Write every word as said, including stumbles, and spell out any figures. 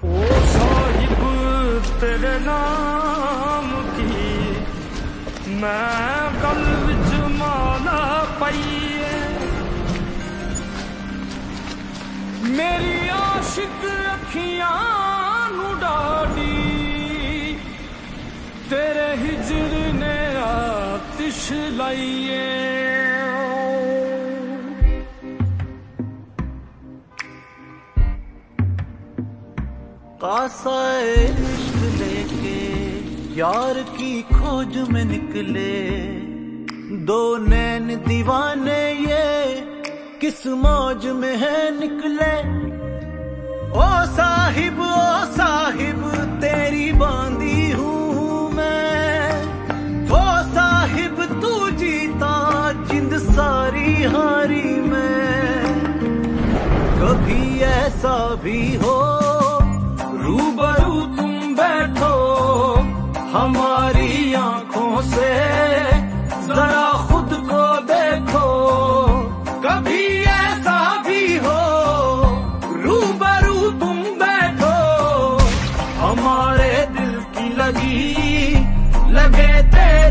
ओ साहिब तेरे नाम की मैं गल विच माला पाईए, मेरी आशिक अखियां नू डाडी तेरे हिजर ने आतिश लाईए। कासा इश्क लेके यार की खोज में निकले, दो नैन दीवाने ये किस मौज में है निकले। ओ साहिब ओ साहिब तेरी बांधी हूँ मैं, ओ साहिब तू जीता जिंद सारी हारी मैं। कभी ऐसा भी हो रूबरू तुम बैठो हमारी आंखों से जरा खुद को देखो। कभी ऐसा भी हो रूबरू तुम बैठो हमारे दिल की लगी लगे तेरे